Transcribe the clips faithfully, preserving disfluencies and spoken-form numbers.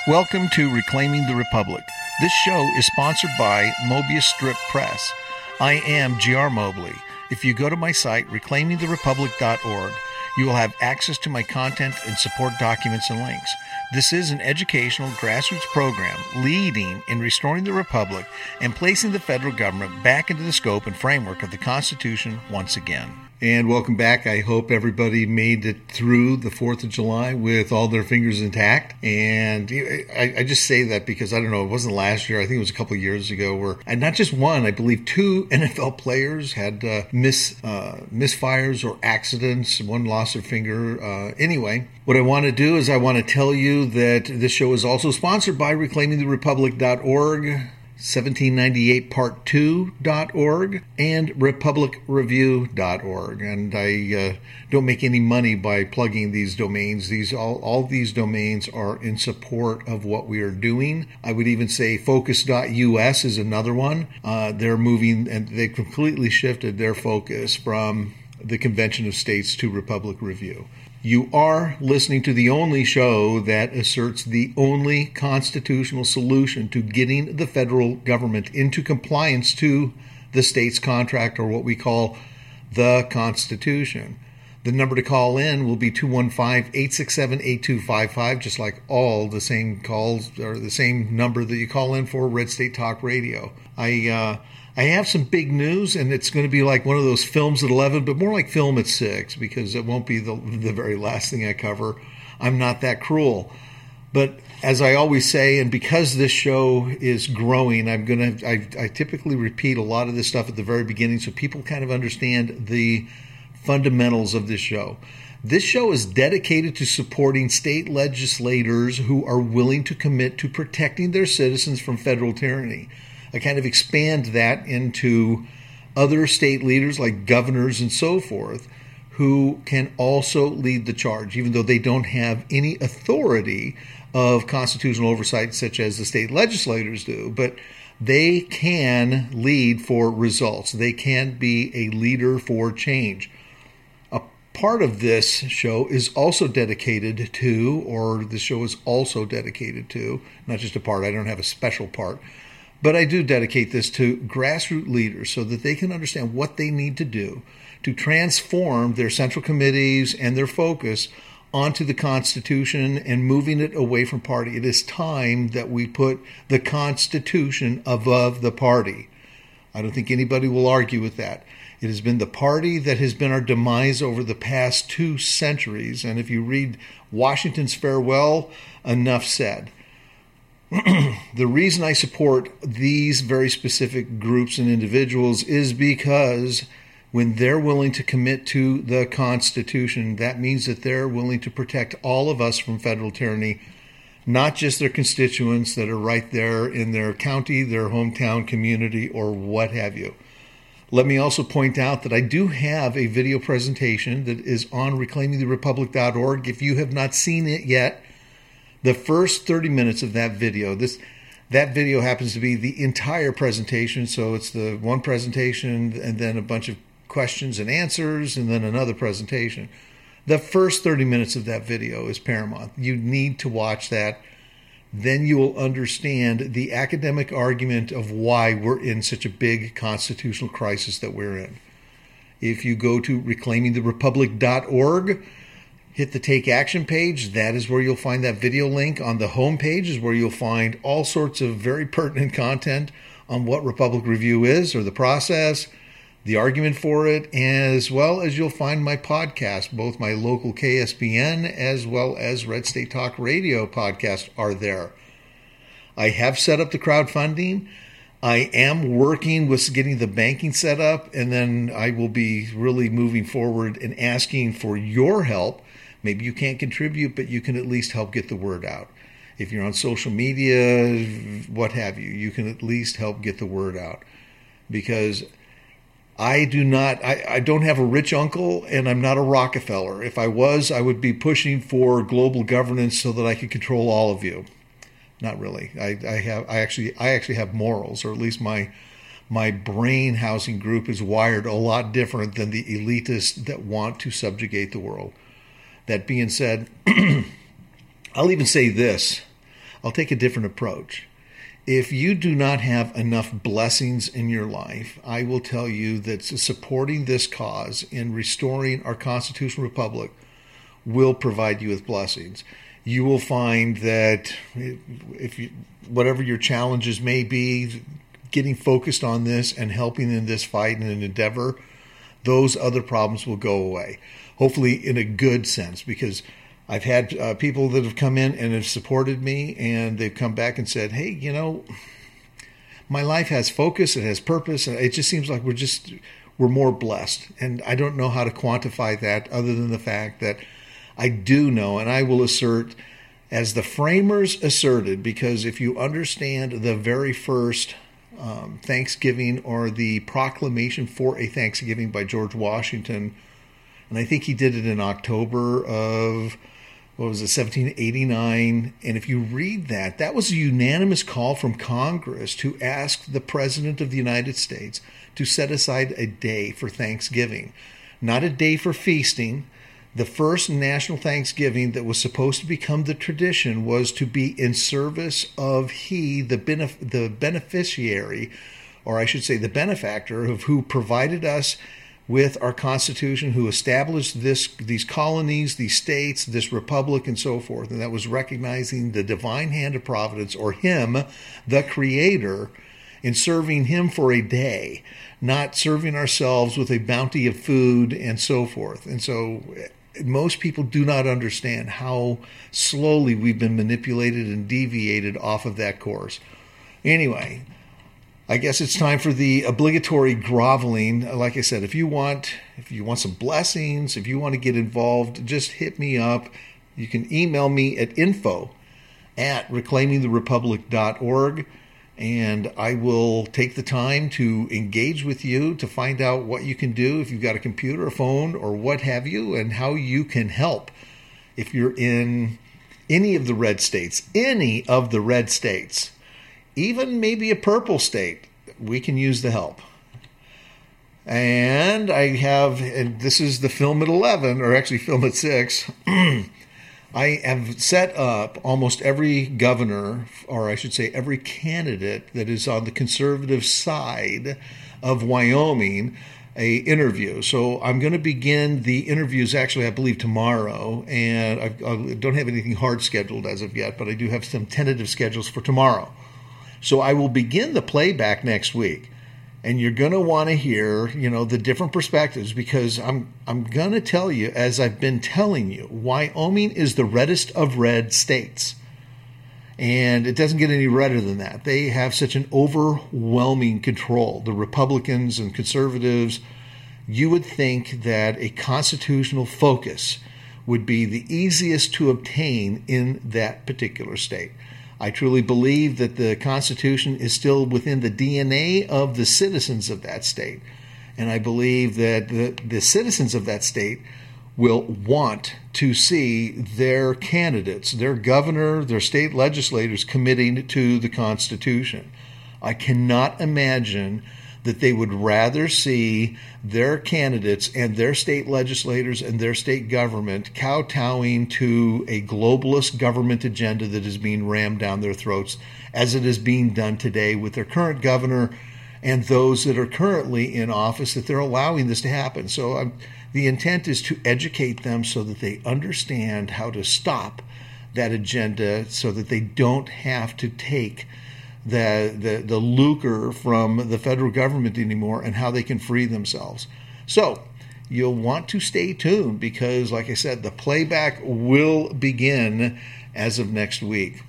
Welcome to Reclaiming the Republic. This show is sponsored by Mobius Strip Press. I am G R Mobley. If you go to my site, reclaiming the republic dot org, you will have access to my content and support documents and links. This is an educational grassroots program leading in restoring the Republic and placing the federal government back into the scope and framework of the Constitution once again. And welcome back. I hope everybody made it through the fourth of July with all their fingers intact. And I, I just say that because, I don't know, it wasn't last year. I think it was a couple of years ago where, and not just one, I believe two N F L players had uh, miss, uh, misfires or accidents. One lost their finger. Uh, anyway, what I want to do is I want to tell you that this show is also sponsored by reclaiming the republic dot org. seventeen ninety-eight part two dot org and republic review dot org. And I uh, don't make any money by plugging these domains. These all, all these domains are in support of what we are doing. I would even say focus dot U S is another one. Uh, they're moving and they completely shifted their focus from the Convention of States to Republic Review. You are listening to the only show that asserts the only constitutional solution to getting the federal government into compliance to the state's contract, or what we call the Constitution. The number to call in will be two one five, eight six seven, eight two five five, just like all the same calls, or the same number that you call in for Red State Talk Radio. I uh, I have some big news, and it's going to be like one of those films at eleven, but more like film at six, because it won't be the, the very last thing I cover. I'm not that cruel. But as I always say, and because this show is growing, I'm going to, I, I typically repeat a lot of this stuff at the very beginning so people kind of understand the fundamentals of this show. This show is dedicated to supporting state legislators who are willing to commit to protecting their citizens from federal tyranny. I kind of expand that into other state leaders like governors and so forth who can also lead the charge, even though they don't have any authority of constitutional oversight such as the state legislators do. But they can lead for results. They can be a leader for change. A part of this show is also dedicated to, or the show is also dedicated to, not just a part, I don't have a special part, but I do dedicate this to grassroots leaders so that they can understand what they need to do to transform their central committees and their focus onto the Constitution and moving it away from party. It is time that we put the Constitution above the party. I don't think anybody will argue with that. It has been the party that has been our demise over the past two centuries. And if you read Washington's farewell, enough said. The reason I support these very specific groups and individuals is because when they're willing to commit to the Constitution, that means that they're willing to protect all of us from federal tyranny, not just their constituents that are right there in their county, their hometown community, or what have you. Let me also point out that I do have a video presentation that is on reclaiming the republic dot org. If you have not seen it yet, the first thirty minutes of that video, this that video happens to be the entire presentation. So it's the one presentation and then a bunch of questions and answers and then another presentation. The first thirty minutes of that video is paramount. You need to watch that. Then you will understand the academic argument of why we're in such a big constitutional crisis that we're in. If you go to reclaiming the republic dot org, hit the Take Action page. That is where you'll find that video link. On the home page is where you'll find all sorts of very pertinent content on what Republic Review is, or the process, the argument for it, as well as you'll find my podcast. Both my local K S B N as well as Red State Talk Radio podcast are there. I have set up the crowdfunding. I am working with getting the banking set up, and then I will be really moving forward and asking for your help. Maybe you can't contribute, but you can at least help get the word out. If you're on social media, what have you, you can at least help get the word out. Because I do not, I, I don't have a rich uncle, and I'm not a Rockefeller. If I was, I would be pushing for global governance so that I could control all of you. Not really. I, I have, I actually, I actually have morals, or at least my my brain housing group is wired a lot different than the elitists that want to subjugate the world. That being said, I'll even say this. A I'll take a different approach. If you do not have enough blessings in your life, I will tell you that supporting this cause in restoring our constitutional republic will provide you with blessings. You will find that if you, whatever your challenges may be, getting focused on this and helping in this fight and endeavor, those other problems will go away. Hopefully in a good sense, because I've had uh, people that have come in and have supported me, and they've come back and said, hey, you know, my life has focus, it has purpose, and it just seems like we're just, we're more blessed. And I don't know how to quantify that other than the fact that I do know, and I will assert, as the framers asserted, because if you understand the very first um, Thanksgiving or the proclamation for a Thanksgiving by George Washington, and I think he did it in October of, what was it, seventeen eighty-nine. And if you read that, that was a unanimous call from Congress to ask the President of the United States to set aside a day for Thanksgiving, not a day for feasting. The first national Thanksgiving that was supposed to become the tradition was to be in service of he, the benef- the beneficiary, or I should say the benefactor, of who provided us with our Constitution, who established this, these colonies, these states, this republic, and so forth. And that was recognizing the divine hand of providence, or him, the creator, in serving him for a day, not serving ourselves with a bounty of food and so forth. And so most people do not understand how slowly we've been manipulated and deviated off of that course. Anyway, I guess it's time for the obligatory groveling. Like I said, if you want if you want some blessings, if you want to get involved, just hit me up. You can email me at info at reclaiming the republic dot org, and I will take the time to engage with you to find out what you can do if you've got a computer, a phone, or what have you, and how you can help. If you're in any of the red states, any of the red states, even maybe a purple state, we can use the help. And I have, and this is the film at eleven, or actually film at six. I have set up almost every governor, or I should say every candidate that is on the conservative side of Wyoming, a interview. So I'm going to begin the interviews actually, I believe, tomorrow. And I've, I don't have anything hard scheduled as of yet, but I do have some tentative schedules for tomorrow. So I will begin the playback next week, and you're going to want to hear, you know, the different perspectives, because I'm I'm going to tell you, as I've been telling you, Wyoming is the reddest of red states, and it doesn't get any redder than that. They have such an overwhelming control. The Republicans and conservatives, you would think that a constitutional focus would be the easiest to obtain in that particular state. I truly believe that the Constitution is still within the D N A of the citizens of that state. And I believe that the, the citizens of that state will want to see their candidates, their governor, their state legislators committing to the Constitution. I cannot imagine that they would rather see their candidates and their state legislators and their state government kowtowing to a globalist government agenda that is being rammed down their throats, as it is being done today with their current governor and those that are currently in office, that they're allowing this to happen. So um, the intent is to educate them so that they understand how to stop that agenda, so that they don't have to take the, the the lucre from the federal government anymore, and how they can free themselves. So you'll want to stay tuned, because, like I said, the playback will begin as of next week.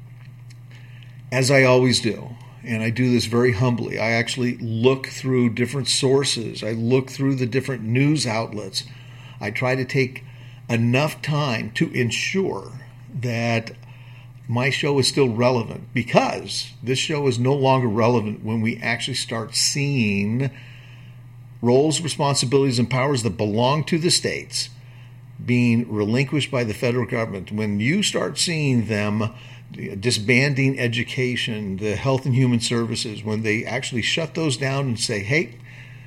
As I always do, and I do this very humbly, I actually look through different sources. I look through the different news outlets. I try to take enough time to ensure that my show is still relevant, because this show is no longer relevant when we actually start seeing roles, responsibilities, and powers that belong to the states being relinquished by the federal government. When you start seeing them disbanding education, the health and human services, when they actually shut those down and say, hey,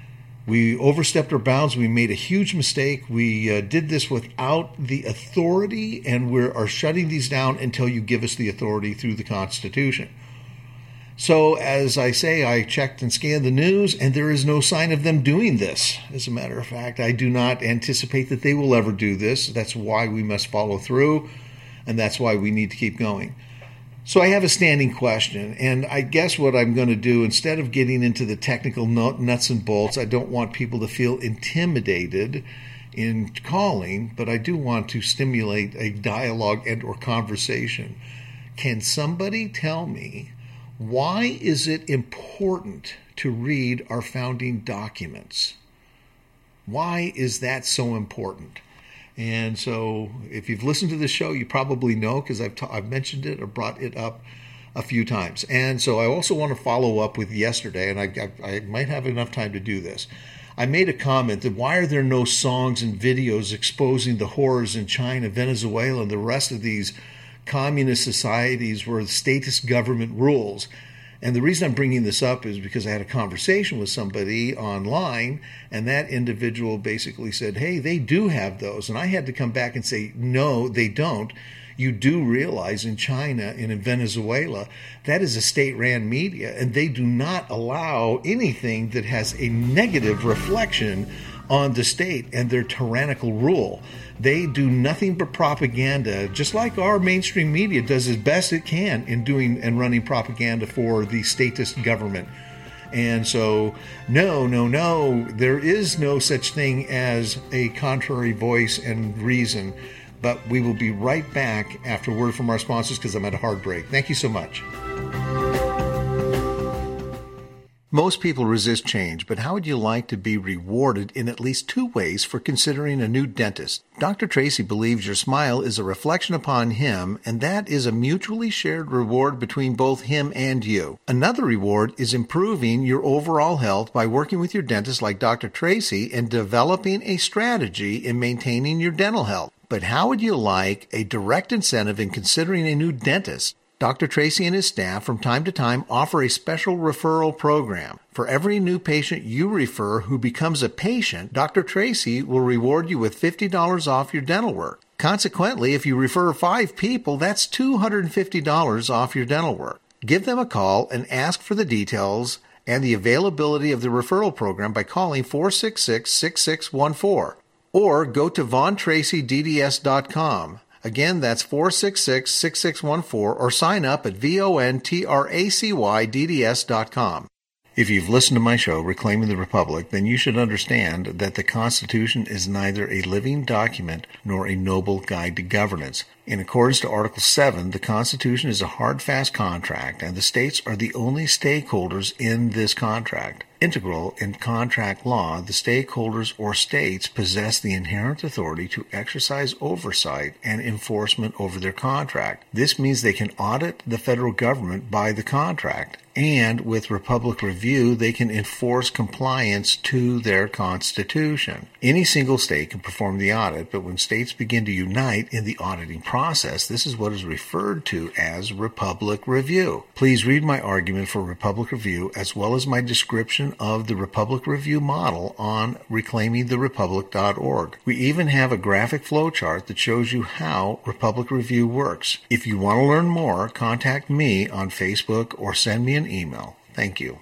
We overstepped our bounds. We made a huge mistake. We uh, did this without the authority, and we are shutting these down until you give us the authority through the Constitution. So, as I say, I checked and scanned the news, and there is no sign of them doing this. As a matter of fact, I do not anticipate that they will ever do this. That's why we must follow through, and that's why we need to keep going. So I have a standing question, and I guess what I'm going to do, instead of getting into the technical nuts and bolts, I don't want people to feel intimidated in calling, but I do want to stimulate a dialogue and or conversation. Can somebody tell me, why is it important to read our founding documents? Why is that so important? And so if you've listened to the show, you probably know, because I've, ta- I've mentioned it or brought it up a few times. And so I also want to follow up with yesterday, and I, I, I might have enough time to do this. I made a comment that why are there no songs and videos exposing the horrors in China, Venezuela, and the rest of these communist societies where the statist government rules? And the reason I'm bringing this up is because I had a conversation with somebody online, and that individual basically said, hey, they do have those. And I had to come back and say, no, they don't. You do realize in China and in Venezuela, that is a state-ran media, and they do not allow anything that has a negative reflection on the state and their tyrannical rule. They do nothing but propaganda, just like our mainstream media does as best it can in doing and running propaganda for the statist government. And so, no, no, no, there is no such thing as a contrary voice and reason. But we will be right back after a word from our sponsors, because I'm at a hard break. Thank you so much. Most people resist change, but how would you like to be rewarded in at least two ways for considering a new dentist? Doctor Tracy believes your smile is a reflection upon him, and that is a mutually shared reward between both him and you. Another reward is improving your overall health by working with your dentist like Doctor Tracy and developing a strategy in maintaining your dental health. But how would you like a direct incentive in considering a new dentist? Doctor Tracy and his staff from time to time offer a special referral program. For every new patient you refer who becomes a patient, Doctor Tracy will reward you with fifty dollars off your dental work. Consequently, if you refer five people, that's two hundred fifty dollars off your dental work. Give them a call and ask for the details and the availability of the referral program by calling four six six, six six one four or go to von tracy d d s dot com. Again, that's four six six, six six one four or sign up at von tracy d d s dot com. If you've listened to my show, Reclaiming the Republic, then you should understand that the Constitution is neither a living document nor a noble guide to governance. In accordance to Article seven, the Constitution is a hard, fast contract, and the states are the only stakeholders in this contract. Integral in contract law, the stakeholders or states possess the inherent authority to exercise oversight and enforcement over their contract. This means they can audit the federal government by the contract, and with Republic Review, they can enforce compliance to their Constitution. Any single state can perform the audit, but when states begin to unite in the auditing process, this is what is referred to as Republic Review. Please read my argument for Republic Review as well as my description of the Republic Review model on reclaiming the republic dot org. We even have a graphic flowchart that shows you how Republic Review works. If you want to learn more, contact me on Facebook or send me an email. Thank you.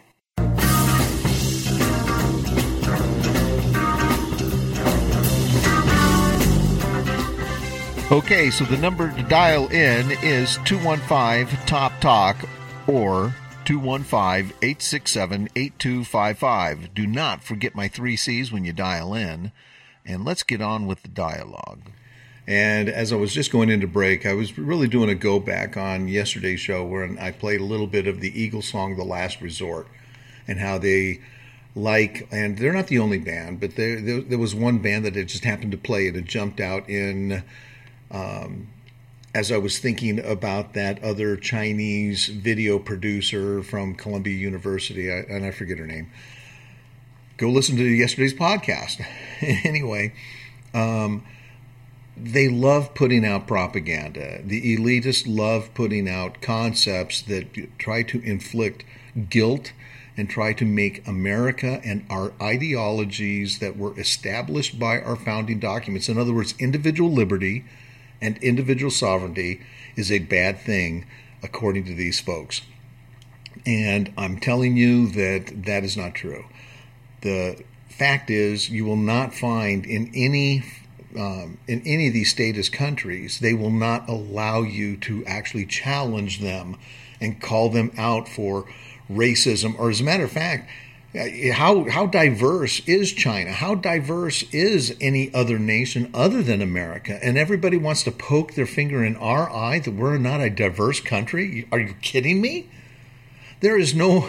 Okay, so the number to dial in is two one five, T O P, TALK or two one five, eight six seven, eight two five five. Do not forget my three C's when you dial in, and let's get on with the dialogue. And as I was just going into break, I was really doing a go back on yesterday's show where I played a little bit of the Eagles song, The Last Resort, and how they like, and they're not the only band, but there, there, there was one band that had just happened to play it. It jumped out in... Um, as I was thinking about that other Chinese video producer from Columbia University, I, and I forget her name. Go listen to yesterday's podcast. Anyway, um, they love putting out propaganda. The elitists love putting out concepts that try to inflict guilt and try to make America and our ideologies that were established by our founding documents, in other words, individual liberty and individual sovereignty, is a bad thing, according to these folks. And I'm telling you that that is not true. The fact is, you will not find in any um, in any of these statist countries, they will not allow you to actually challenge them and call them out for racism. Or as a matter of fact, how how diverse is China? How diverse is any other nation other than America? And everybody wants to poke their finger in our eye that we're not a diverse country? Are you kidding me? There is no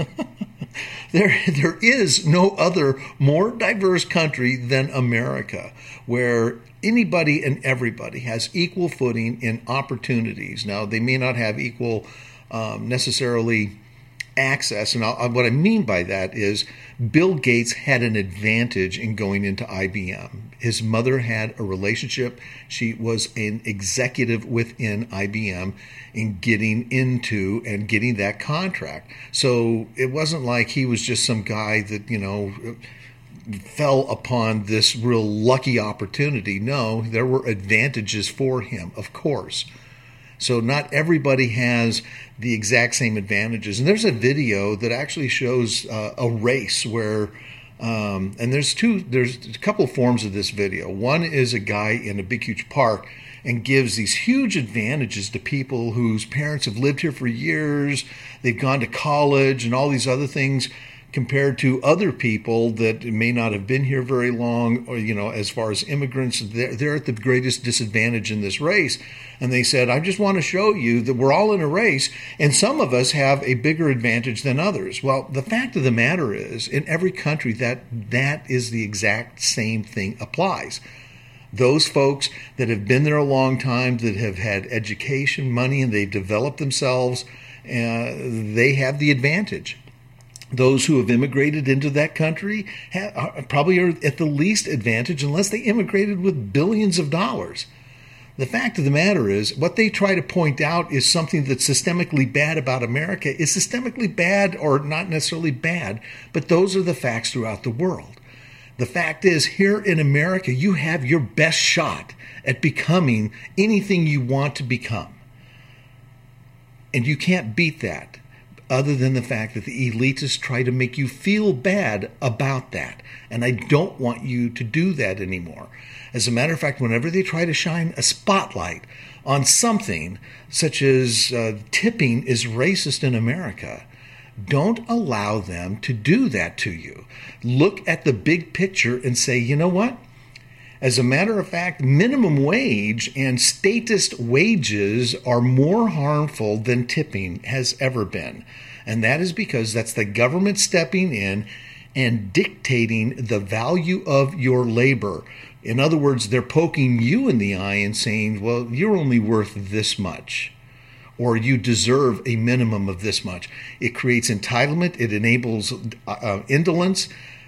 there there is no other more diverse country than America, where anybody and everybody has equal footing in opportunities. Now, they may not have equal um, necessarily access, and I'll, what I mean by that is Bill Gates had an advantage in going into I B M. His mother had a relationship. She was an executive within I B M in getting into and getting that contract. So it wasn't like he was just some guy that, you know, fell upon this real lucky opportunity. No, there were advantages for him, of course. So not everybody has the exact same advantages. And there's a video that actually shows uh, a race where, um, and there's two, there's a couple of forms of this video. One is a guy in a big, huge park and gives these huge advantages to people whose parents have lived here for years, they've gone to college and all these other things, compared to other people that may not have been here very long, or, you know, as far as immigrants, they're, they're at the greatest disadvantage in this race. And they said, I just want to show you that we're all in a race, and some of us have a bigger advantage than others. Well, the fact of the matter is, in every country, that that is the exact same thing applies. Those folks that have been there a long time, that have had education, money, and they've developed themselves, uh, they have the advantage. Those who have immigrated into that country have, probably are at the least advantage, unless they immigrated with billions of dollars. The fact of the matter is, what they try to point out is something that's systemically bad about America is systemically bad, or not necessarily bad, but those are the facts throughout the world. The fact is, here in America, you have your best shot at becoming anything you want to become. And you can't beat that, other than the fact that the elitists try to make you feel bad about that. And I don't want you to do that anymore. As a matter of fact, whenever they try to shine a spotlight on something such as uh, tipping is racist in America, don't allow them to do that to you. Look at the big picture and say, you know what? As a matter of fact, minimum wage and statist wages are more harmful than tipping has ever been. And that is because that's the government stepping in and dictating the value of your labor. In other words, they're poking you in the eye and saying, well, you're only worth this much, or you deserve a minimum of this much. It creates entitlement. It enables uh, indolence.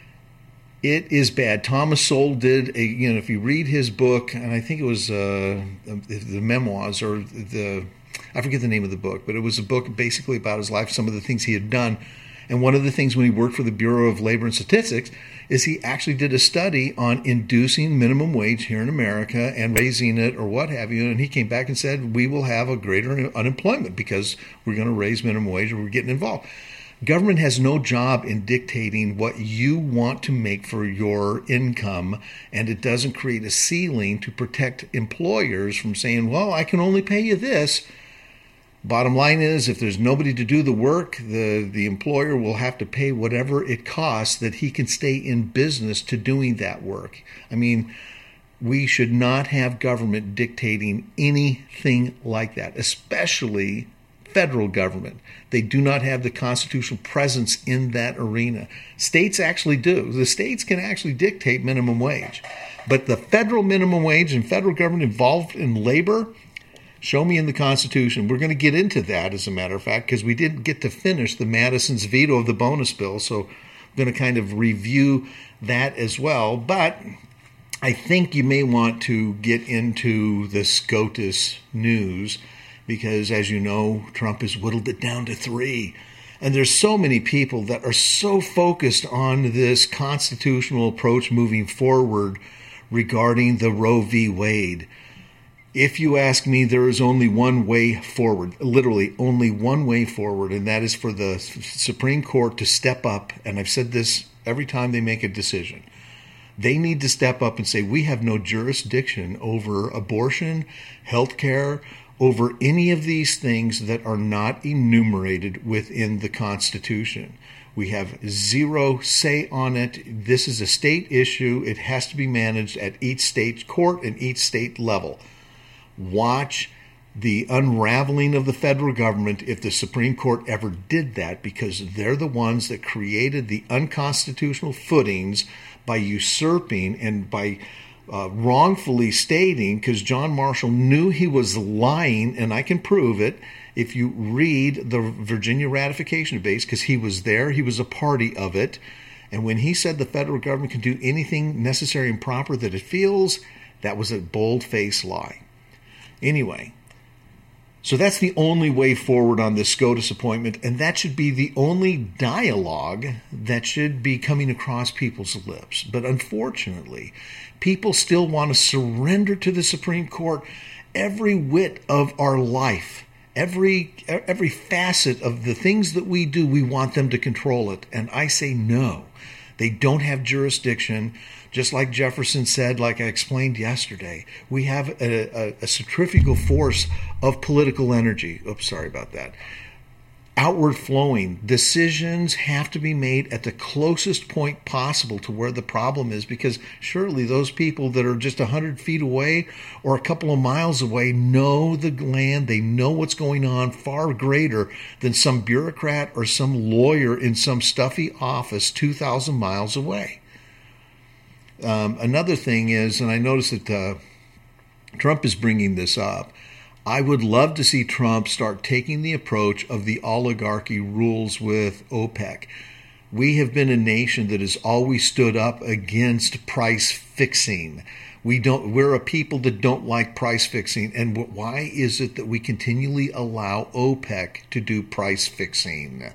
It is bad. Thomas Sowell did a, you know, if you read his book, and I think it was uh, the memoirs or the, I forget the name of the book, but it was a book basically about his life, some of the things he had done. And one of the things when he worked for the Bureau of Labor and Statistics is he actually did a study on inducing minimum wage here in America and raising it or what have you. And he came back and said, we will have a greater unemployment because we're going to raise minimum wage or we're getting involved. Government has no job in dictating what you want to make for your income, and it doesn't create a ceiling to protect employers from saying, well, I can only pay you this. Bottom line is, if there's nobody to do the work, the, the employer will have to pay whatever it costs that he can stay in business to doing that work. I mean, we should not have government dictating anything like that, especially federal government. They do not have the constitutional presence in that arena. States actually do. The states can actually dictate minimum wage. But the federal minimum wage and federal government involved in labor, show me in the Constitution. We're going to get into that, as a matter of fact, because we didn't get to finish the Madison's veto of the bonus bill. So I'm going to kind of review that as well. But I think you may want to get into the SCOTUS news, because, as you know, Trump has whittled it down to three. And there's so many people that are so focused on this constitutional approach moving forward regarding the Roe v. Wade. If you ask me, there is only one way forward, literally only one way forward, and that is for the Supreme Court to step up. And I've said this every time they make a decision. They need to step up and say, we have no jurisdiction over abortion, health care, over any of these things that are not enumerated within the Constitution. We have zero say on it. This is a state issue. It has to be managed at each state court and each state level. Watch the unraveling of the federal government if the Supreme Court ever did that, because they're the ones that created the unconstitutional footings by usurping and by uh, wrongfully stating, because John Marshall knew he was lying, and I can prove it if you read the Virginia ratification debates, because he was there, he was a party of it, and when he said the federal government can do anything necessary and proper that it feels, that was a bold-faced lie. Anyway, so that's the only way forward on this SCOTUS appointment, and that should be the only dialogue that should be coming across people's lips. But unfortunately, people still want to surrender to the Supreme Court every whit of our life. Every every facet of the things that we do, we want them to control it. And I say no. They don't have jurisdiction. Just like Jefferson said, like I explained yesterday, we have a, a, a centrifugal force of political energy. Oops, sorry about that. Outward flowing. Decisions have to be made at the closest point possible to where the problem is, because surely those people that are just one hundred feet away or a couple of miles away know the land, they know what's going on far greater than some bureaucrat or some lawyer in some stuffy office two thousand miles away. Um, another thing is, and I noticed that uh, Trump is bringing this up, I would love to see Trump start taking the approach of the oligarchy rules with OPEC. We have been a nation that has always stood up against price fixing. We don't, we're a people that don't like price fixing. And why is it that we continually allow OPEC to do price fixing?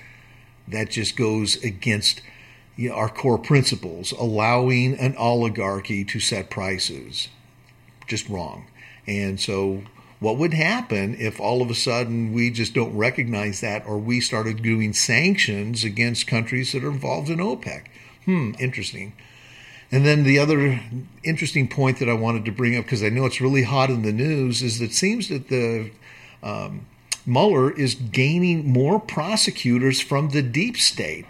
That just goes against, you know, our core principles, allowing an oligarchy to set prices. Just wrong. And so what would happen if all of a sudden we just don't recognize that, or we started doing sanctions against countries that are involved in OPEC? Hmm, interesting. And then the other interesting point that I wanted to bring up, because I know it's really hot in the news, is that it seems that the um, Mueller is gaining more prosecutors from the deep state.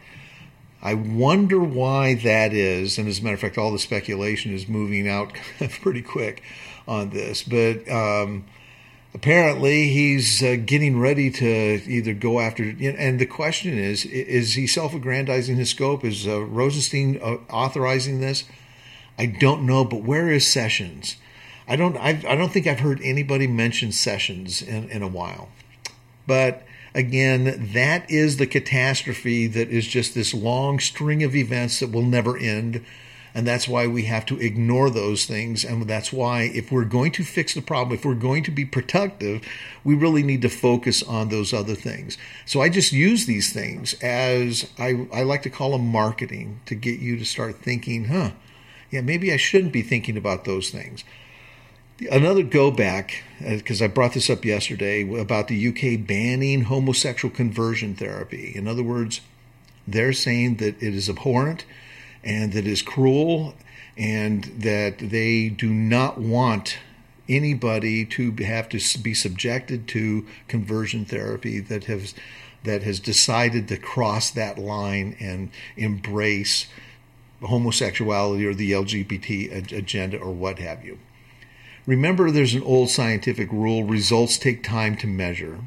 I wonder why that is. And as a matter of fact, all the speculation is moving out pretty quick on this. But um, apparently he's uh, getting ready to either go after, and the question is, is he self-aggrandizing his scope? Is uh, Rosenstein uh, authorizing this? I don't know, but where is Sessions? I don't I've, I don't think I've heard anybody mention Sessions in, in a while. But again, that is the catastrophe that is just this long string of events that will never end. And that's why we have to ignore those things. And that's why if we're going to fix the problem, if we're going to be productive, we really need to focus on those other things. So I just use these things as, I, I like to call them marketing, to get you to start thinking, huh, yeah, maybe I shouldn't be thinking about those things. Another go back, because I brought this up yesterday, about the U K banning homosexual conversion therapy. In other words, they're saying that it is abhorrent and that it is cruel, and that they do not want anybody to have to be subjected to conversion therapy that has that has decided to cross that line and embrace homosexuality or the L G B T agenda or what have you. Remember, there's an old scientific rule: results take time to measure.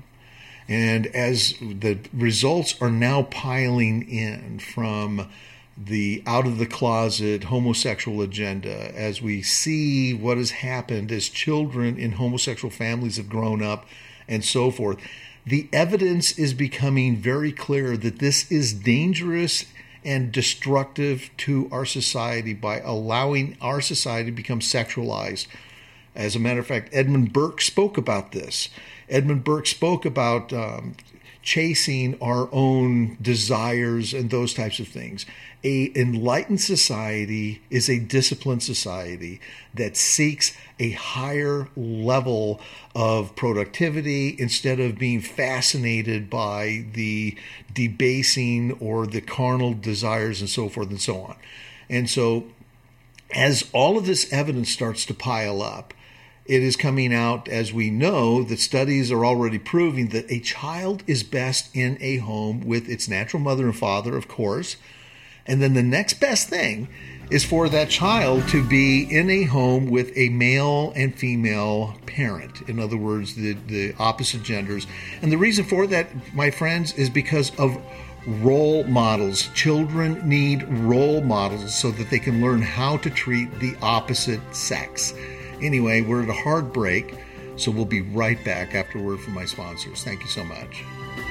And as the results are now piling in from the out-of-the-closet homosexual agenda, as we see what has happened as children in homosexual families have grown up and so forth, the evidence is becoming very clear that this is dangerous and destructive to our society by allowing our society to become sexualized. As a matter of fact, Edmund Burke spoke about this. Edmund Burke spoke about um, chasing our own desires and those types of things. A enlightened society is a disciplined society that seeks a higher level of productivity instead of being fascinated by the debasing or the carnal desires and so forth and so on. And so as all of this evidence starts to pile up, it is coming out, as we know, that studies are already proving that a child is best in a home with its natural mother and father, of course. And then the next best thing is for that child to be in a home with a male and female parent. In other words, the, the opposite genders. And the reason for that, my friends, is because of role models. Children need role models so that they can learn how to treat the opposite sex. Anyway, we're at a hard break, so we'll be right back after a word from my sponsors. Thank you so much.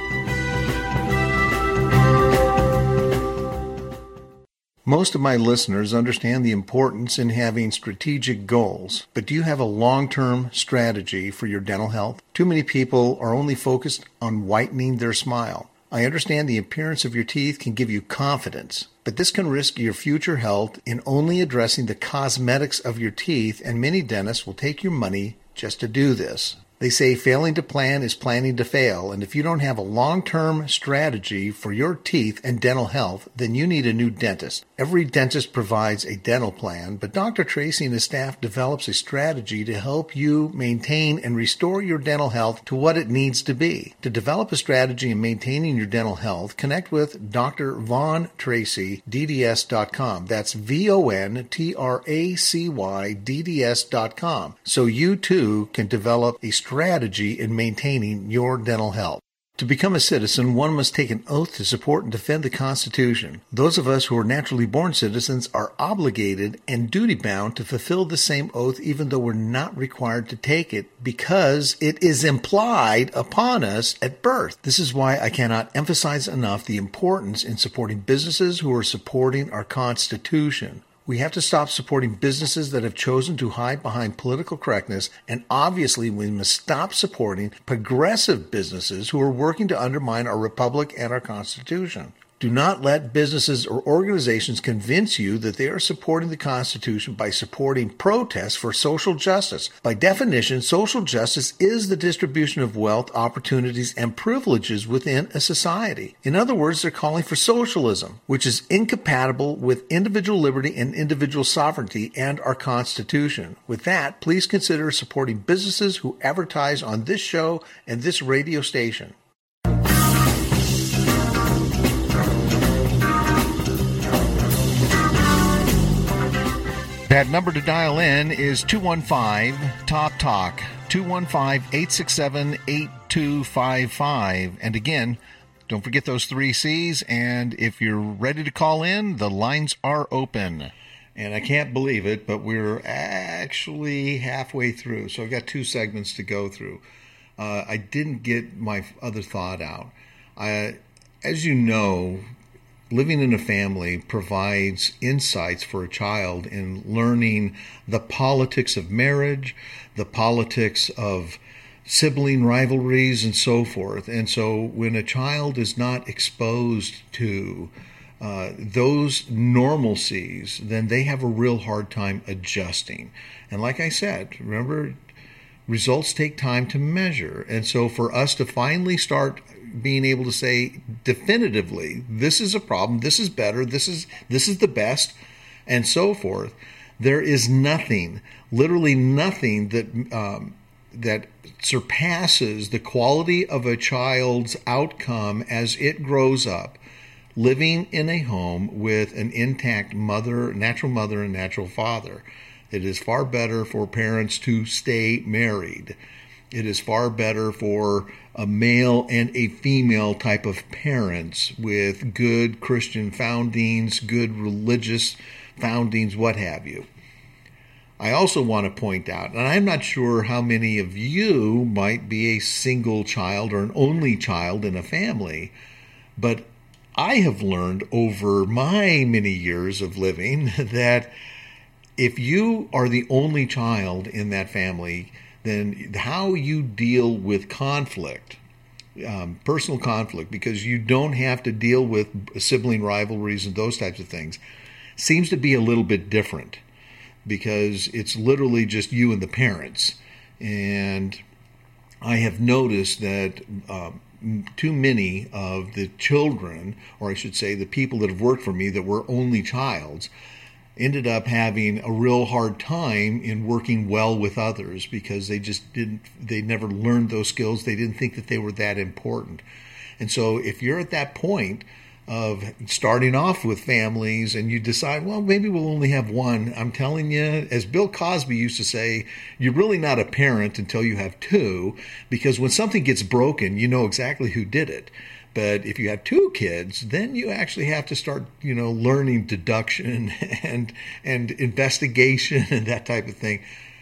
Most of my listeners understand the importance in having strategic goals, but do you have a long-term strategy for your dental health? Too many people are only focused on whitening their smile. I understand the appearance of your teeth can give you confidence, but this can risk your future health in only addressing the cosmetics of your teeth, and many dentists will take your money just to do this. They say failing to plan is planning to fail, and if you don't have a long-term strategy for your teeth and dental health, then you need a new dentist. Every dentist provides a dental plan, but Doctor Tracy and his staff develops a strategy to help you maintain and restore your dental health to what it needs to be. To develop a strategy in maintaining your dental health, connect with Doctor Von Tracy, D D S dot com. That's V O N T R A C Y, D D S dot com, so you too can develop a strategy strategy in maintaining your dental health. To become a citizen, one must take an oath to support and defend the Constitution. Those of us who are naturally born citizens are obligated and duty-bound to fulfill the same oath even though we're not required to take it because it is implied upon us at birth. This is why I cannot emphasize enough the importance in supporting businesses who are supporting our Constitution. We have to stop supporting businesses that have chosen to hide behind political correctness, and obviously we must stop supporting progressive businesses who are working to undermine our republic and our Constitution. Do not let businesses or organizations convince you that they are supporting the Constitution by supporting protests for social justice. By definition, social justice is the distribution of wealth, opportunities, and privileges within a society. In other words, they're calling for socialism, which is incompatible with individual liberty and individual sovereignty and our Constitution. With that, please consider supporting businesses who advertise on this show and this radio station. That number to dial in is two one five, T A L K, T A L K, two one five, eight six seven, eight two five five. And again, don't forget those three C's, and if you're ready to call in, the lines are open. And I can't believe it, but we're actually halfway through, so I've got two segments to go through. Uh, I didn't get my other thought out. I, as you know, living in a family provides insights for a child in learning the politics of marriage, the politics of sibling rivalries, and so forth. And so when a child is not exposed to uh, those normalcies, then they have a real hard time adjusting. And like I said, remember, results take time to measure. And so for us to finally start being able to say definitively, this is a problem, this is better, this is this is the best, and so forth, there is nothing, literally nothing that um, that surpasses the quality of a child's outcome as it grows up, living in a home with an intact mother, natural mother, and natural father. It is far better for parents to stay married. It is far better for a male and a female type of parents with good Christian foundings, good religious foundings, what have you. I also want to point out, and I'm not sure how many of you might be a single child or an only child in a family, but I have learned over my many years of living that if you are the only child in that family, then how you deal with conflict um, personal conflict, because you don't have to deal with sibling rivalries and those types of things, seems to be a little bit different, because it's literally just you and the parents. And I have noticed that um, too many of the children, or I should say the people that have worked for me that were only childs, ended up having a real hard time in working well with others, because they just didn't, they never learned those skills. They didn't think that they were that important. And so if you're at that point of starting off with families and you decide, well, maybe we'll only have one, I'm telling you, as Bill Cosby used to say, you're really not a parent until you have two, because when something gets broken, you know exactly who did it. But if you have two kids, then you actually have to start, you know, learning deduction and and investigation and that type of thing.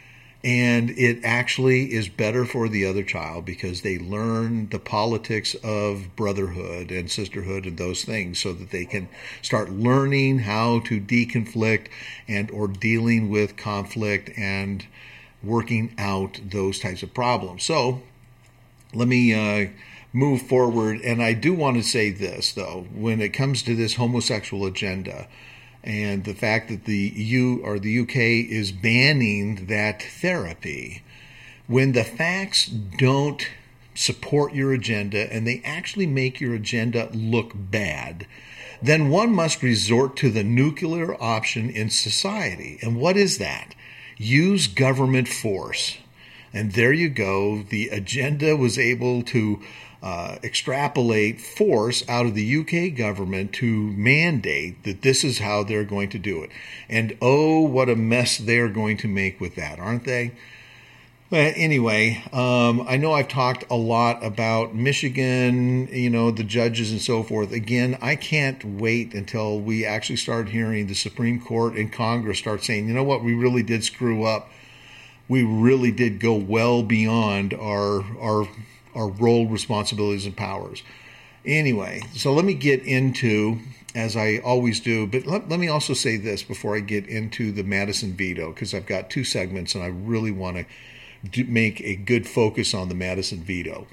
And it actually is better for the other child, because they learn the politics of brotherhood and sisterhood and those things, so that they can start learning how to deconflict and or dealing with conflict and working out those types of problems. So let me uh, move forward. And I do want to say this, though, when it comes to this homosexual agenda and the fact that the E U or the U K is banning that therapy, when the facts don't support your agenda and they actually make your agenda look bad, then one must resort to the nuclear option in society. And what is that? Use government force. And there you go. The agenda was able to uh, extrapolate force out of the U K government to mandate that this is how they're going to do it. And oh, what a mess they're going to make with that, aren't they? But anyway, um, I know I've talked a lot about Michigan, you know, the judges and so forth. Again, I can't wait until we actually start hearing the Supreme Court and Congress start saying, you know what, we really did screw up. We really did go well beyond our our our role, responsibilities, and powers. Anyway, so let me get into, as I always do, but let, let me also say this before I get into the Madison veto, because I've got two segments and I really want to do, make a good focus on the Madison veto.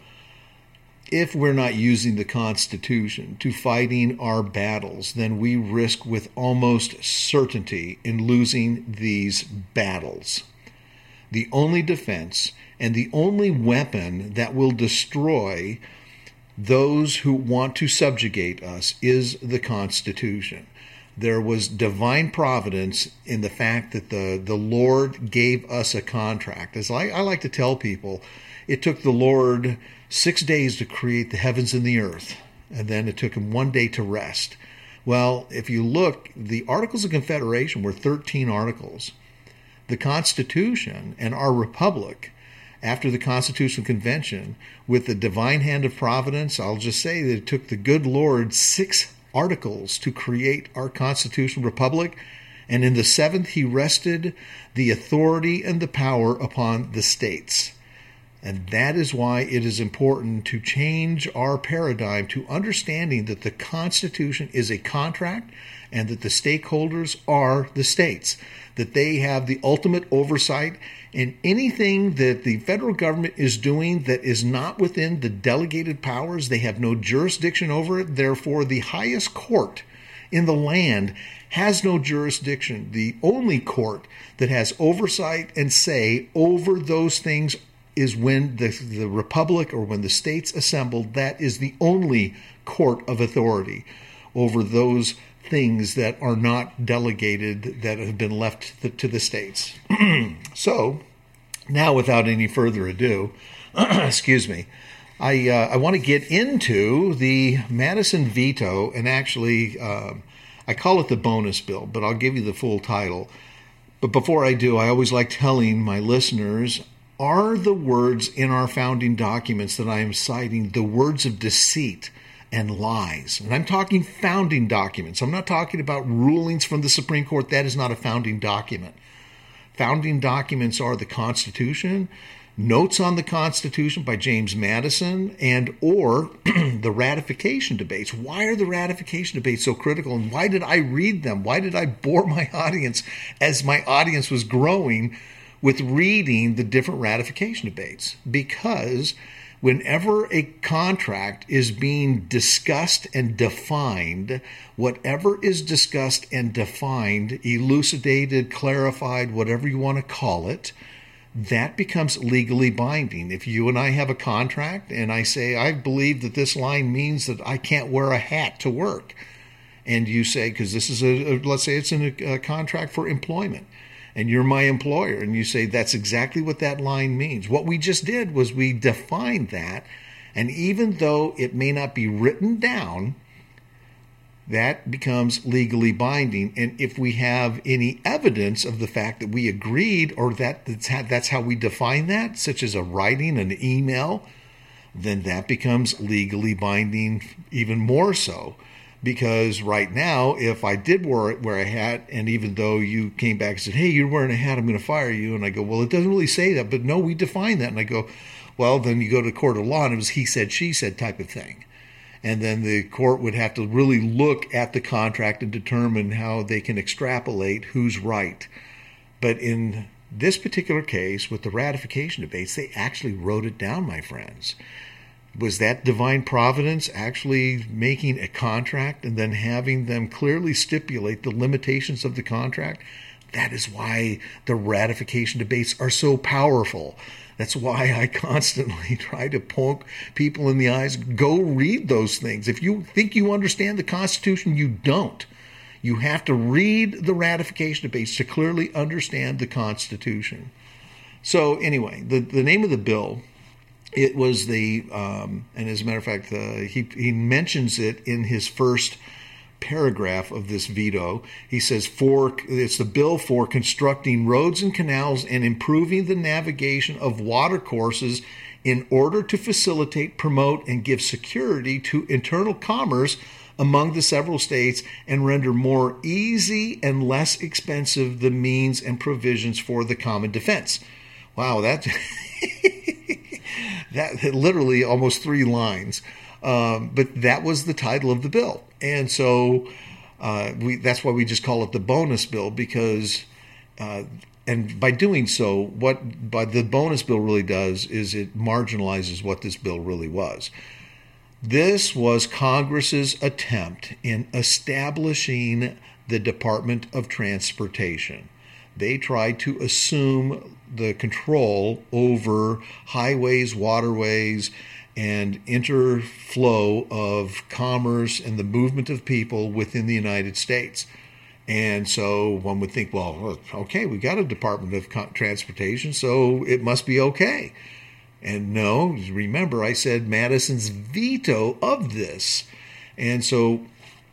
If we're not using the Constitution to fighting our battles, then we risk with almost certainty in losing these battles. The only defense and the only weapon that will destroy those who want to subjugate us is the Constitution. There was divine providence in the fact that the, the Lord gave us a contract. As I, I like to tell people, it took the Lord six days to create the heavens and the earth, and then it took him one day to rest. Well, if you look, the Articles of Confederation were thirteen articles. The Constitution and our republic, after the Constitutional Convention, with the divine hand of providence, I'll just say that it took the good Lord six articles to create our constitutional republic, and in the seventh he rested the authority and the power upon the states. And that is why it is important to change our paradigm to understanding that the Constitution is a contract and that the stakeholders are the states, that they have the ultimate oversight, and anything that the federal government is doing that is not within the delegated powers, they have no jurisdiction over it. Therefore, the highest court in the land has no jurisdiction. The only court that has oversight and say over those things is when the, the republic or when the states assemble. That is the only court of authority over those things that are not delegated, that have been left to the, to the states. So, now without any further ado, excuse me, I uh, I want to get into the Madison veto, and actually, uh, I call it the bonus bill, but I'll give you the full title. But before I do, I always like telling my listeners, are the words in our founding documents that I am citing the words of deceit and lies? And I'm talking founding documents. I'm not talking about rulings from the Supreme Court. That is not a founding document. Founding documents are the Constitution, notes on the Constitution by James Madison, and or the ratification debates. Why are the ratification debates so critical, and why did I read them? Why did I bore my audience as my audience was growing with reading the different ratification debates? Because Whenever a contract is being discussed and defined, whatever is discussed and defined, elucidated, clarified, whatever you want to call it, that becomes legally binding. If you and I have a contract and I say, I believe that this line means that I can't wear a hat to work, and you say, because this is a, let's say it's in a, a contract for employment, and you're my employer, and you say that's exactly what that line means. What we just did was we defined that, and even though it may not be written down, that becomes legally binding. And if we have any evidence of the fact that we agreed, or that that's how, that's how we define that, such as a writing, an email, then that becomes legally binding even more so. Because right now, if I did wear, wear a hat, and even though you came back and said, hey, you're wearing a hat, I'm going to fire you. And I go, well, it doesn't really say that. But no, we define that. And I go, well, then you go to court of law, and it was he said, she said type of thing. And then the court would have to really look at the contract and determine how they can extrapolate who's right. But in this particular case, with the ratification debates, they actually wrote it down, my friends. Was that divine providence actually making a contract and then having them clearly stipulate the limitations of the contract? That is why the ratification debates are so powerful. That's why I constantly try to poke people in the eyes. Go read those things. If you think you understand the Constitution, you don't. You have to read the ratification debates to clearly understand the Constitution. So anyway, the, the name of the bill, it was the, um, and as a matter of fact, uh, he, he mentions it in his first paragraph of this veto. He says, for it's the bill for constructing roads and canals and improving the navigation of water courses in order to facilitate, promote, and give security to internal commerce among the several states and render more easy and less expensive the means and provisions for the common defense. Wow, that... That literally almost three lines, um, but that was the title of the bill, and so uh, we, that's why we just call it the bonus bill, because, uh, and by doing so, what by the bonus bill really does is it marginalizes what this bill really was. This was Congress's attempt in establishing the Department of Transportation. They tried to assume the control over highways, waterways, and interflow of commerce and the movement of people within the United States. And so one would think, well, okay, we got a Department of Transportation, so it must be okay. And no, remember I said Madison's veto of this. And so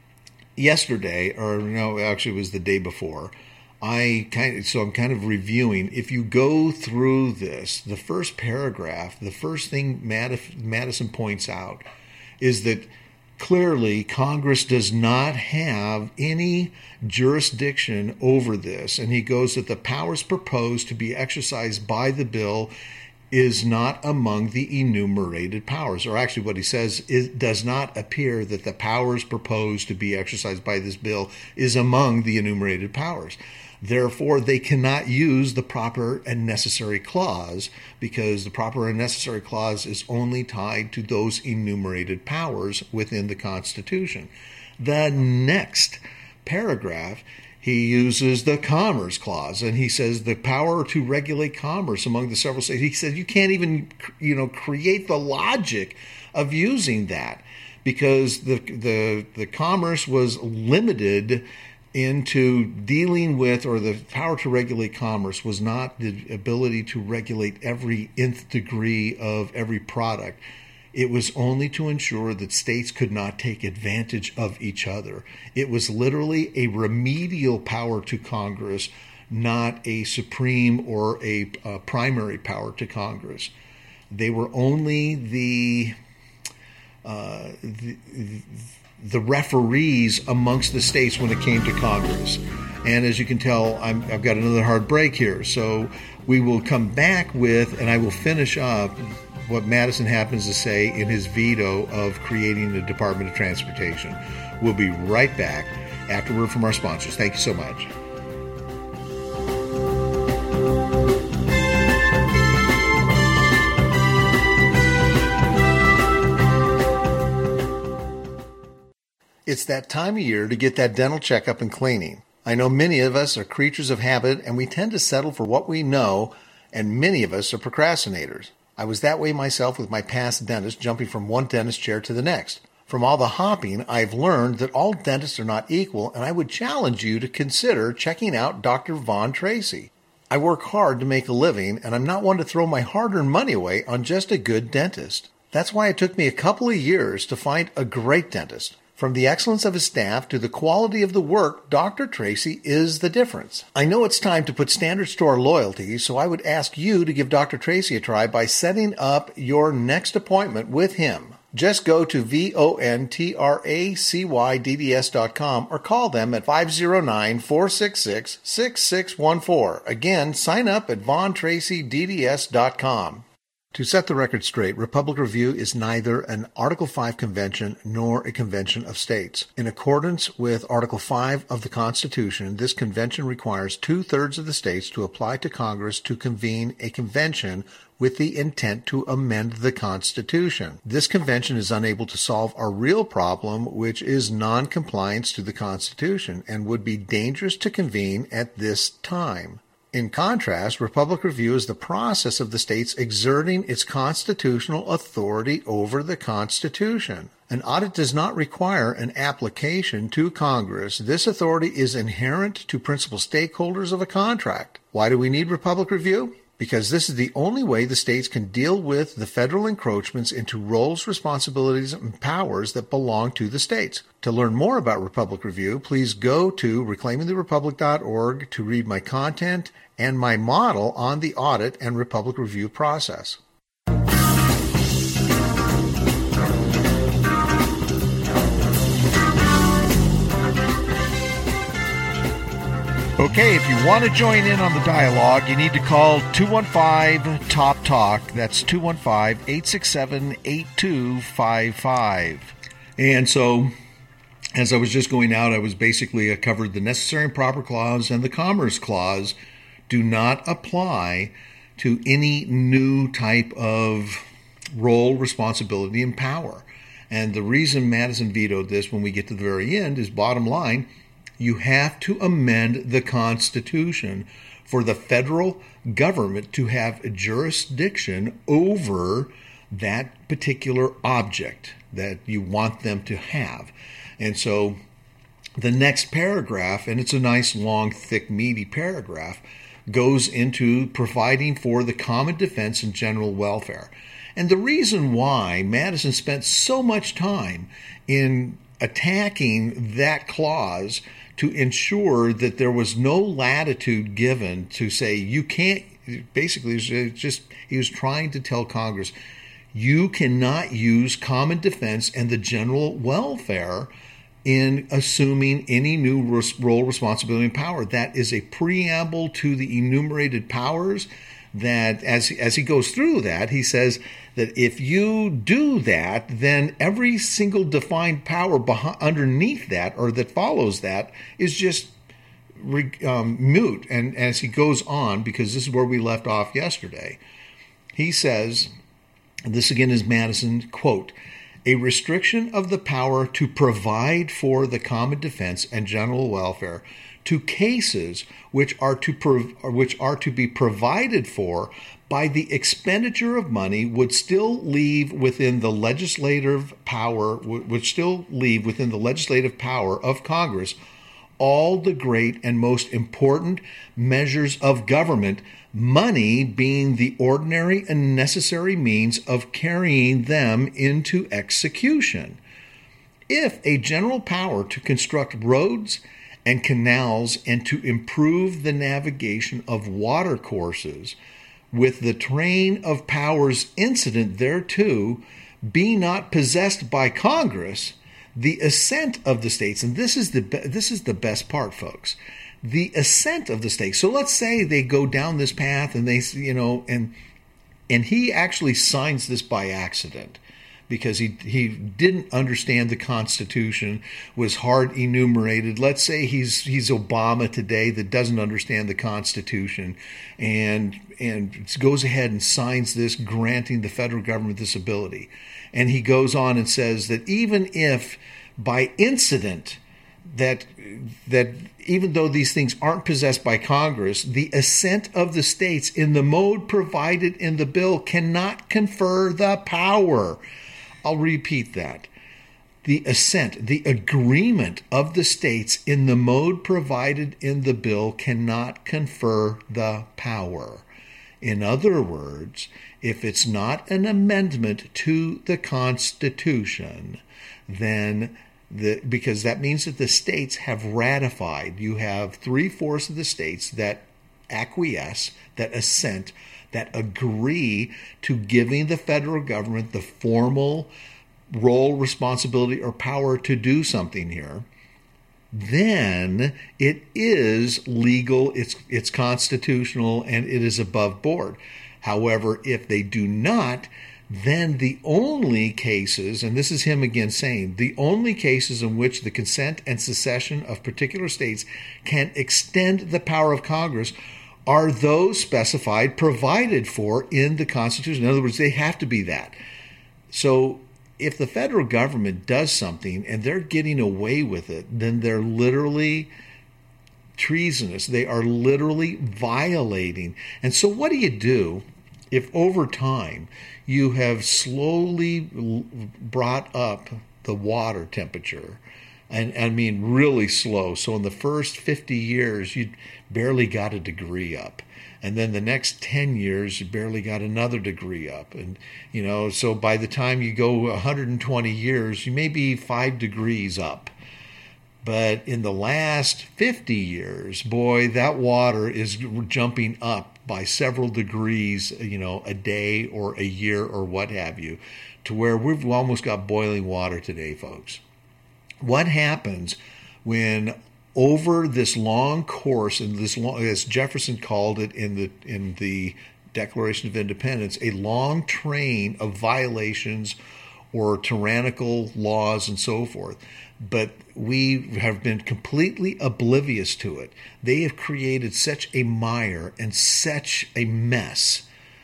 yesterday, or no, actually it was the day before, I kind of, so I'm kind of reviewing. If you go through this, the first paragraph, the first thing Madison points out is that clearly Congress does not have any jurisdiction over this. And he goes that the powers proposed to be exercised by the bill is not among the enumerated powers. Or actually what he says, it does not appear that the powers proposed to be exercised by this bill is among the enumerated powers. Therefore, they cannot use the proper and necessary clause, because the proper and necessary clause is only tied to those enumerated powers within the Constitution. The next paragraph, he uses the Commerce Clause, and he says the power to regulate commerce among the several states. He says you can't even, you know, create the logic of using that, because the the the commerce was limited into dealing with, or the power to regulate commerce was not the ability to regulate every nth degree of every product. It was only to ensure that states could not take advantage of each other. It was literally a remedial power to Congress, not a supreme or a, a primary power to Congress. They were only the, uh, the, the the referees amongst the states when it came to Congress. And as you can tell, I'm, I've got another hard break here. So we will come back with, and I will finish up what Madison happens to say in his veto of creating the Department of Transportation. We'll be right back after word from our sponsors. Thank you so much. It's that time of year to get that dental checkup and cleaning. I know many of us are creatures of habit and we tend to settle for what we know, and many of us are procrastinators. I was that way myself with my past dentist, jumping from one dentist chair to the next. From all the hopping, I've learned that all dentists are not equal, and I would challenge you to consider checking out Doctor Vaughn Tracy. I work hard to make a living, and I'm not one to throw my hard-earned money away on just a good dentist. That's why it took me a couple of years to find a great dentist. From the excellence of his staff to the quality of the work, Doctor Tracy is the difference. I know it's time to put standards to our loyalty, so I would ask you to give Doctor Tracy a try by setting up your next appointment with him. Just go to V O N T R A C Y D D S dot com or call them at five oh nine, four six six, six six one four. Again, sign up at Vaughn Tracy D D S dot com. To set the record straight, Republic Review is neither an Article five convention nor a convention of states. In accordance with Article five of the Constitution, this convention requires two-thirds of the states to apply to Congress to convene a convention with the intent to amend the Constitution. This convention is unable to solve our real problem, which is non-compliance to the Constitution, and would be dangerous to convene at this time. In contrast, Republic Review is the process of the states exerting its constitutional authority over the Constitution. An audit does not require an application to Congress. This authority is inherent to principal stakeholders of a contract. Why do we need Republic Review? Because this is the only way the states can deal with the federal encroachments into roles, responsibilities, and powers that belong to the states. To learn more about Republic Review, please go to reclaiming the republic dot org to read my content and my model on the audit and Republic Review process. Okay, if you want to join in on the dialogue, you need to call two one five, T O P, TALK. That's two one five, eight six seven, eight two five five. And so, as I was just going out, I was basically I covered the necessary and proper clause and the commerce clause do not apply to any new type of role, responsibility, and power. And the reason Madison vetoed this when we get to the very end is, bottom line, you have to amend the Constitution for the federal government to have jurisdiction over that particular object that you want them to have. And so the next paragraph, and it's a nice, long, thick, meaty paragraph, goes into providing for the common defense and general welfare. And the reason why Madison spent so much time in attacking that clause to ensure that there was no latitude given to say you can't, basically it was just he was trying to tell Congress, you cannot use common defense and the general welfare in assuming any new role, responsibility, and power. That is a preamble to the enumerated powers that, as, as he goes through that, he says that if you do that, then every single defined power behind, underneath that or that follows that is just um, moot. And as he goes on, because this is where we left off yesterday, he says, and this again is Madison, quote, a restriction of the power to provide for the common defense and general welfare to cases which are to prov- which are to be provided for by the expenditure of money would still leave within the legislative power would still leave within the legislative power of Congress all the great and most important measures of government, money being the ordinary and necessary means of carrying them into execution. If a general power to construct roads and canals and to improve the navigation of water courses with the train of powers incident thereto be not possessed by Congress, the assent of the states, and this is the be- this is the best part, folks, the assent of the states. So let's say they go down this path and they, you know, and and he actually signs this by accident because he he didn't understand the Constitution, was hard enumerated. Let's say he's he's Obama today that doesn't understand the Constitution and and goes ahead and signs this granting the federal government this ability. And he goes on and says that even if by incident that that even though these things aren't possessed by Congress, the assent of the states in the mode provided in the bill cannot confer the power. I'll repeat that. The assent, the agreement of the states in the mode provided in the bill cannot confer the power. In other words, if it's not an amendment to the Constitution, then the, because that means that the states have ratified. You have three-fourths of the states that acquiesce, that assent, that agree to giving the federal government the formal role, responsibility, or power to do something here, then it is legal, it's it's constitutional, and it is above board. However, if they do not, then the only cases, and this is him again saying, the only cases in which the consent and secession of particular states can extend the power of Congress are those specified, provided for in the Constitution. In other words, they have to be that. So if the federal government does something and they're getting away with it, then they're literally treasonous. They are literally violating. And so what do you do if over time you have slowly brought up the water temperature? And I mean really slow. So in the first fifty years, you barely got a degree up. And then the next ten years, you barely got another degree up. And, you know, so by the time you go one hundred twenty years, you may be five degrees up. But in the last fifty years, boy, that water is jumping up by several degrees, you know, a day or a year or what have you, to where we've almost got boiling water today, folks. What happens when over this long course, and this long, as Jefferson called it in the in the Declaration of Independence, a long train of violations or tyrannical laws and so forth, but we have been completely oblivious to it. They have created such a mire and such a mess.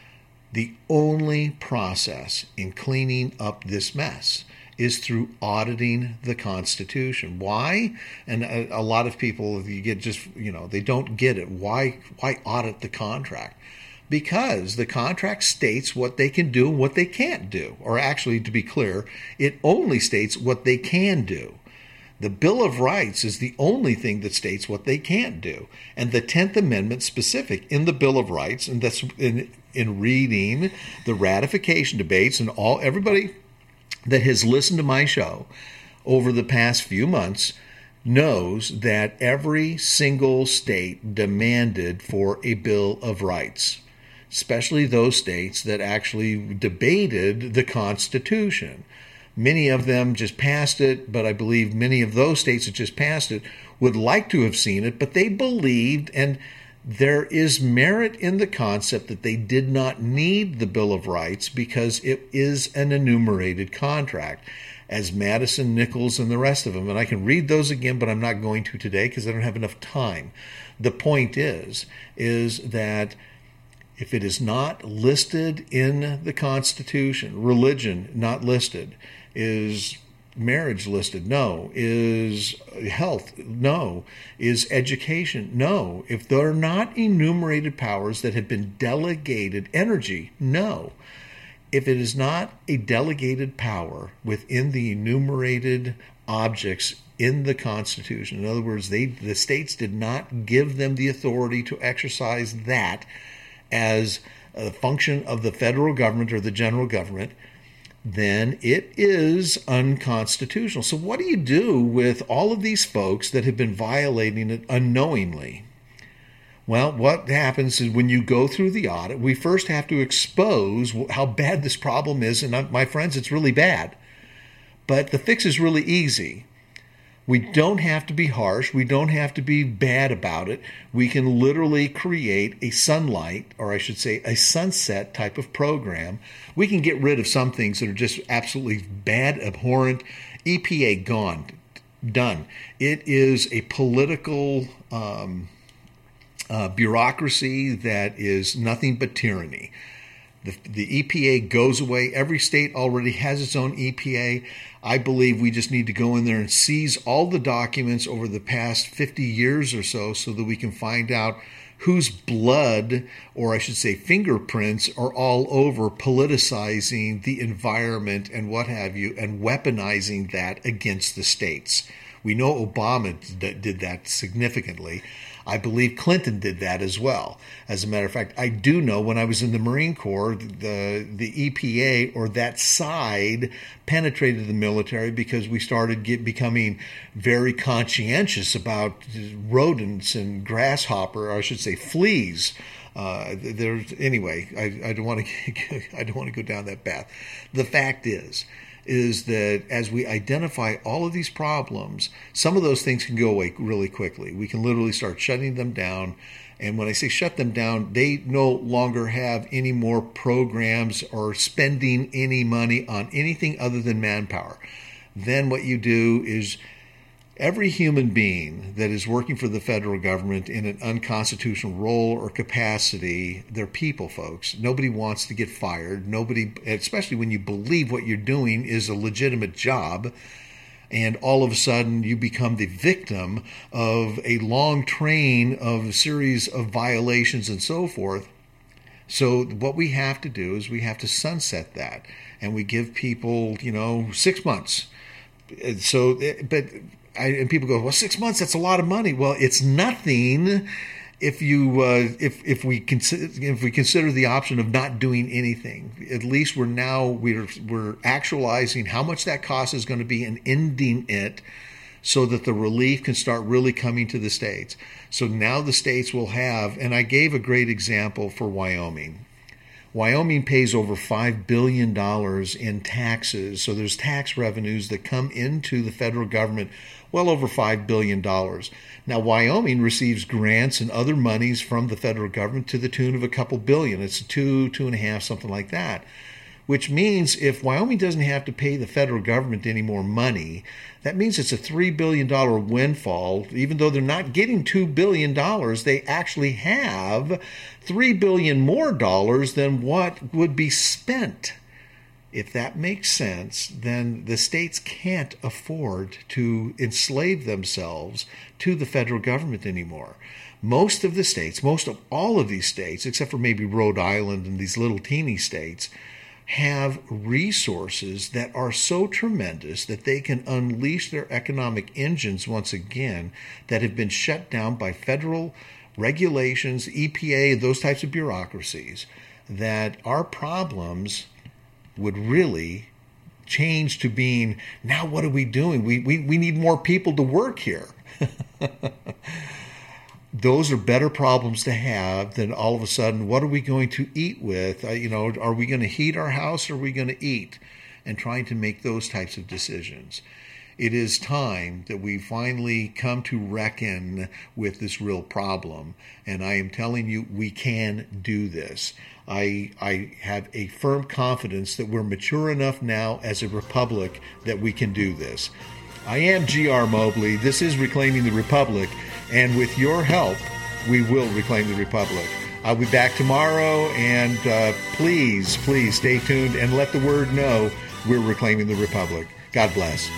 The only process in cleaning up this mess is through auditing the Constitution. Why? And a, a lot of people, you get just, you know, they don't get it. Why, why audit the contract? Because the contract states what they can do and what they can't do. Or actually, to be clear, it only states what they can do. The Bill of Rights is the only thing that states what they can't do. And the tenth Amendment specific in the Bill of Rights, and that's in, in reading the ratification debates, and all everybody that has listened to my show over the past few months knows that every single state demanded for a Bill of Rights, especially those states that actually debated the Constitution. Many of them just passed it, but I believe many of those states that just passed it would like to have seen it, but they believed, and there is merit in the concept that they did not need the Bill of Rights because it is an enumerated contract, as Madison, Nichols, and the rest of them. And I can read those again, but I'm not going to today because I don't have enough time. The point is, is that if it is not listed in the Constitution, religion not listed, is marriage listed? No. Is health? No. Is education? No. If they're not enumerated powers that have been delegated, energy? No. If it is not a delegated power within the enumerated objects in the Constitution, in other words, they the states did not give them the authority to exercise that as a function of the federal government or the general government, then it is unconstitutional. So what do you do with all of these folks that have been violating it unknowingly? Well, what happens is when you go through the audit, we first have to expose how bad this problem is. And my friends, it's really bad. But the fix is really easy. We don't have to be harsh. We don't have to be bad about it. We can literally create a sunlight, or I should say a sunset type of program. We can get rid of some things that are just absolutely bad, abhorrent. E P A gone, done. It is a political um, uh, bureaucracy that is nothing but tyranny. The, the E P A goes away. Every state already has its own E P A. I believe we just need to go in there and seize all the documents over the past fifty years or so so that we can find out whose blood, or I should say fingerprints, are all over politicizing the environment and what have you, and weaponizing that against the states. We know Obama did that significantly. I believe Clinton did that as well. As a matter of fact, I do know when I was in the Marine Corps, the the E P A or that side penetrated the military because we started get, becoming very conscientious about rodents and grasshopper, or I should say fleas. Uh, there's anyway. I, I don't want to. I don't want to go down that path. The fact is. is that as we identify all of these problems, some of those things can go away really quickly. We can literally start shutting them down. And when I say shut them down, they no longer have any more programs or spending any money on anything other than manpower. Then what you do is every human being that is working for the federal government in an unconstitutional role or capacity, they're people, folks. Nobody wants to get fired. Nobody, especially when you believe what you're doing is a legitimate job, and all of a sudden you become the victim of a long train of a series of violations and so forth. So what we have to do is we have to sunset that, and we give people, you know, six months. So, but... I, and people go, well, six months, that's a lot of money. Well, it's nothing if you uh, if if we consider if we consider the option of not doing anything. At least we're now we're we're actualizing how much that cost is going to be and ending it, so that the relief can start really coming to the states. So now the states will have, and I gave a great example for Wyoming. Wyoming pays over five billion dollars in taxes, so there's tax revenues that come into the federal government, well over five billion dollars. Now, Wyoming receives grants and other monies from the federal government to the tune of a couple billion. It's two, two and a half, something like that. Which means if Wyoming doesn't have to pay the federal government any more money, that means it's a three billion dollars windfall. Even though they're not getting two billion dollars, they actually have three billion dollars more dollars than what would be spent. If that makes sense, then the states can't afford to enslave themselves to the federal government anymore. Most of the states, most of all of these states, except for maybe Rhode Island and these little teeny states, have resources that are so tremendous that they can unleash their economic engines once again that have been shut down by federal regulations, E P A, those types of bureaucracies, that our problems would really change to being, now what are we doing? We, we, we need more people to work here. Those are better problems to have than all of a sudden, what are we going to eat with? Uh, you know, are we going to heat our house or are we going to eat? And trying to make those types of decisions. It is time that we finally come to reckon with this real problem. And I am telling you, we can do this. I, I have a firm confidence that we're mature enough now as a republic that we can do this. I am G R Mobley. This is Reclaiming the Republic. And with your help, we will reclaim the Republic. I'll be back tomorrow, and uh, please, please stay tuned and let the word know we're reclaiming the Republic. God bless.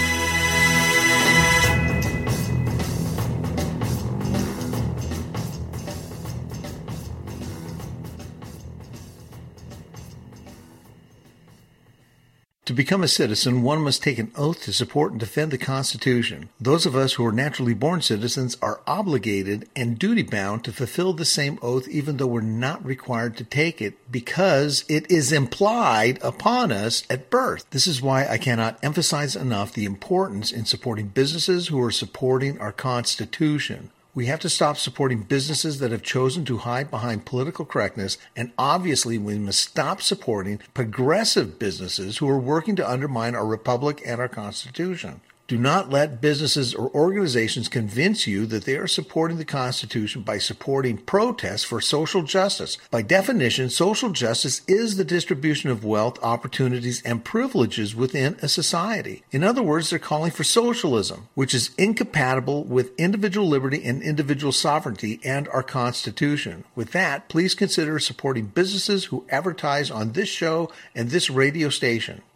To become a citizen, one must take an oath to support and defend the Constitution. Those of us who are naturally born citizens are obligated and duty-bound to fulfill the same oath even though we're not required to take it because it is implied upon us at birth. This is why I cannot emphasize enough the importance in supporting businesses who are supporting our Constitution. We have to stop supporting businesses that have chosen to hide behind political correctness, and obviously we must stop supporting progressive businesses who are working to undermine our republic and our Constitution. Do not let businesses or organizations convince you that they are supporting the Constitution by supporting protests for social justice. By definition, social justice is the distribution of wealth, opportunities, and privileges within a society. In other words, they're calling for socialism, which is incompatible with individual liberty and individual sovereignty and our Constitution. With that, please consider supporting businesses who advertise on this show and this radio station.